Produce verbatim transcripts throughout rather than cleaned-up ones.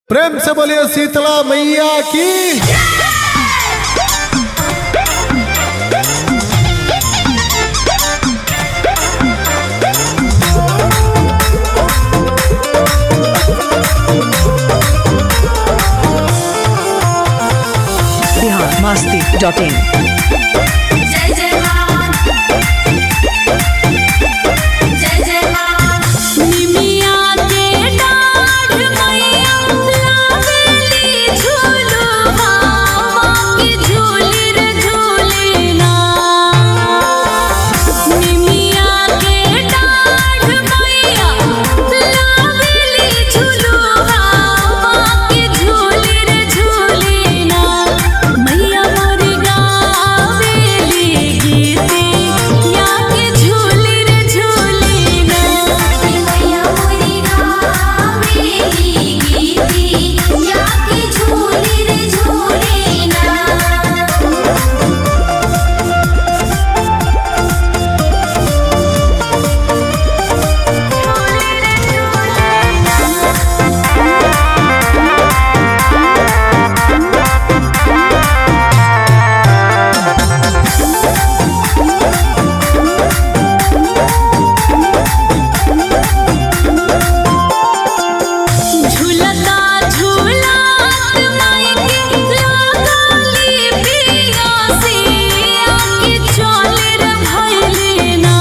प्रेम से बोलिए शीतला मैया की। Bihar Masti dot in. जय जय मां जय जय मां निमिया के डाढ़ मैया लावेली झूलवा मां के झूली रे झूली ना। निमिया के डाढ़ मैया लावेली झूलवा मां के झूली रे झूली ना। मैया मोरी गावेली गीती या के झूली रे झूली ना। मैया मोरी गावेली गीती या के झूली रे झूली ना। झूलता झूलत मायके लागली पियासी आके चले रे भइली ना।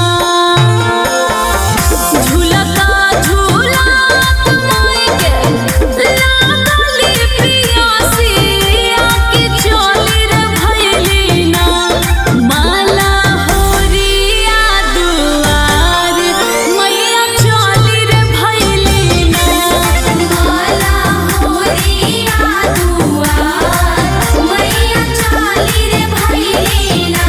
झूलता झूलत मायके लागली पियासी आके चले रे भइली ना। माला होरिया दुआर मैया चली रे भइली ना। माला होरिया दुआर मैया चली रे भइली ना।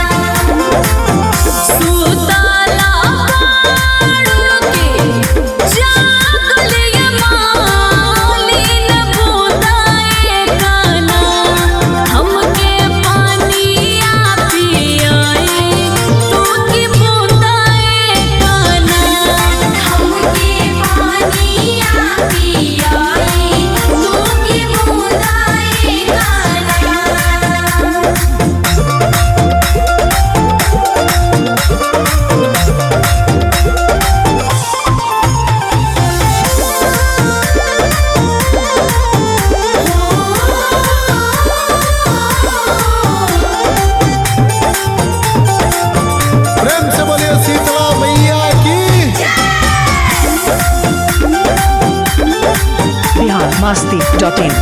सुतला पाड़ू के जागल ये मालिन बुदाए काना। हमके पानिया पियाई तू की बुदाए काना। हमके पानिया पियाई तू की बुदाए काना। प्रेम से बोलिए शीतला मैया की। Bihar Masti dot in.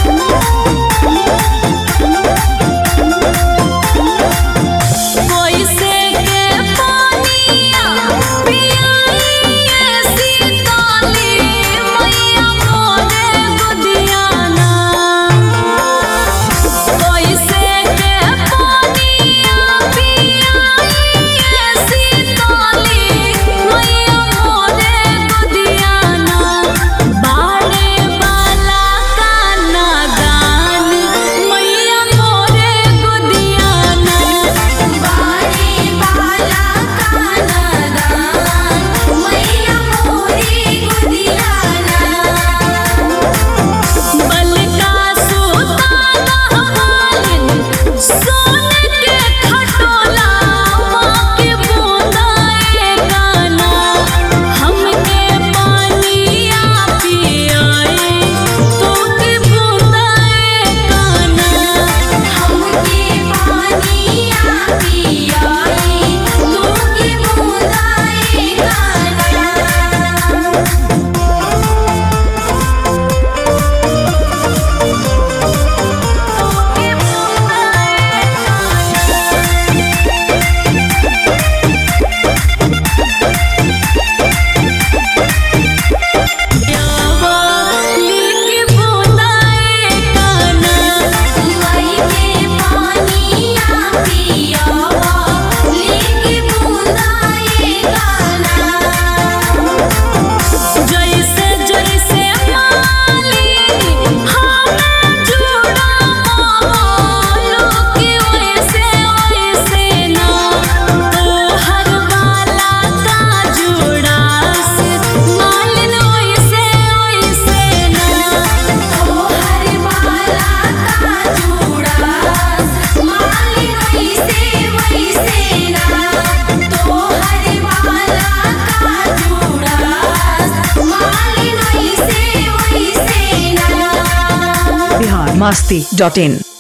कैसे के पानिया पियाई सीताली मैया मोरे गुदियाना। कैसे के पानिया पियाई सीताली मैया मोरे गुदियाना। बाड़े बाला काना गा masti dot in.